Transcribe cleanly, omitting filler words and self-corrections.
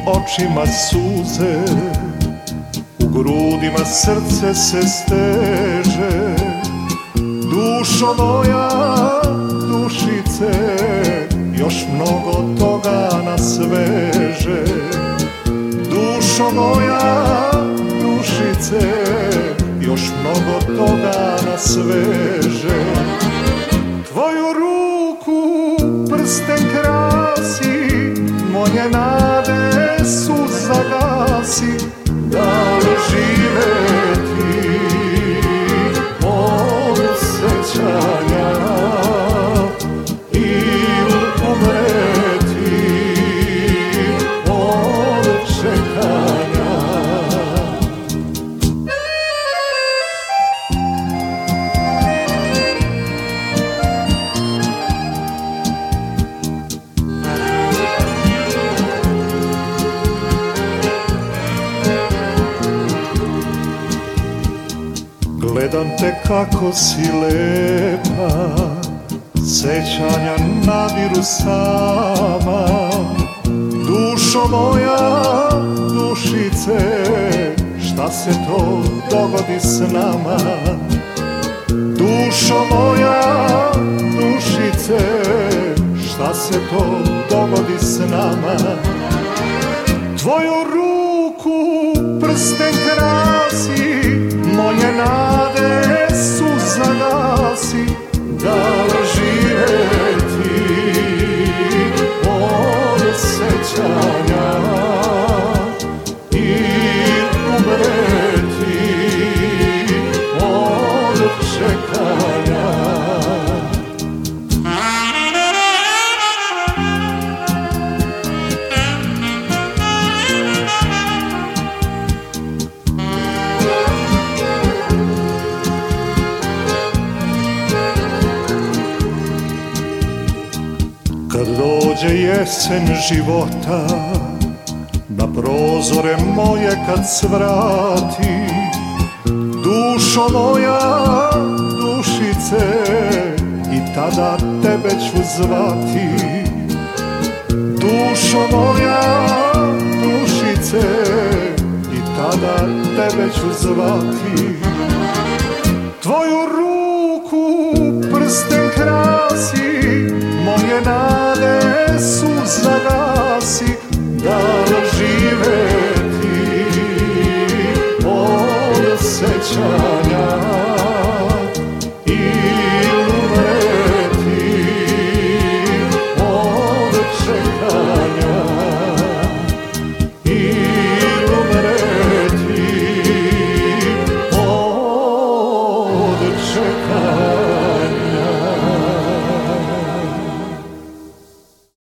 očima suze, u grudima srce se steže. Dušo moja, dušice, još mnogo toga nas veže. Dušo moja, dušice, još mnogo toga nas veže. Tvoju ruku prsten krasi, moje nade su zagasi. Da li živeti od sećanja ili umreti od čekanja? Gledam te kako si lepa, sećanja nadiru sama. Dušo moja, dušice, šta se to dogodi s nama? Dušo moja, dušice, šta se to dogodi s nama? Tvoju ruku prsten krasi, moje nade su zagasi. Da li živeti od sećanja i umreti od čekanja? Kad dođe jesen života, na prozore moje kad svrati, dušo moja, dušice, i tada tebe ću zvati. Dušo moja, dušice, i tada tebe ću zvati. Tvoju ruku prsten krasi, moje nade su zagasi. Da li živeti od sećanja